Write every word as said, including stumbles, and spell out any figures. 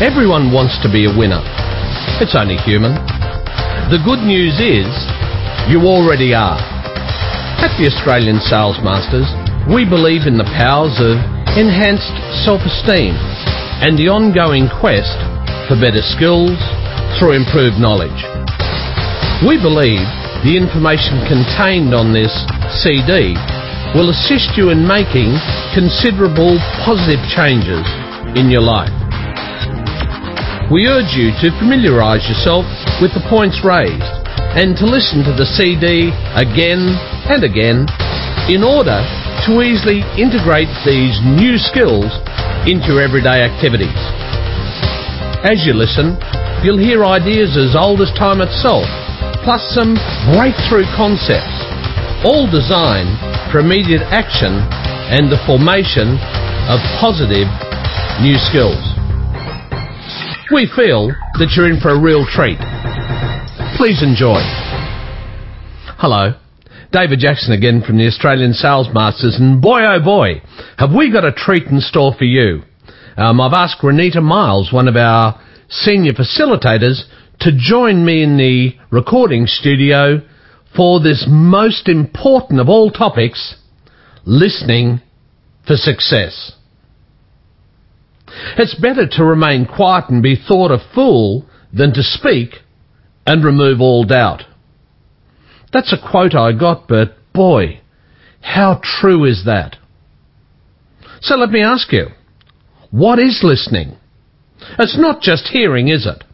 Everyone wants to be a winner. It's only human. The good news is, you already are. At the Australian Sales Masters, we believe in the powers of enhanced self-esteem and the ongoing quest for better skills through improved knowledge. We believe the information contained on this C D will assist you in making considerable positive changes in your life. We urge you to familiarise yourself with the points raised and to listen to the C D again and again in order to easily integrate these new skills into your everyday activities. As you listen, you'll hear ideas as old as time itself, plus some breakthrough concepts, all designed for immediate action and the formation of positive new skills. We feel that you're in for a real treat. Please enjoy. Hello, David Jackson again from the Australian Sales Masters, and boy oh boy, have we got a treat in store for you. Um, I've asked Renita Miles, one of our senior facilitators, to join me in the recording studio for this most important of all topics, listening for success. It's better to remain quiet and be thought a fool than to speak and remove all doubt. That's a quote I got, but boy, how true is that? So let me ask you, what is listening? It's not just hearing, is it?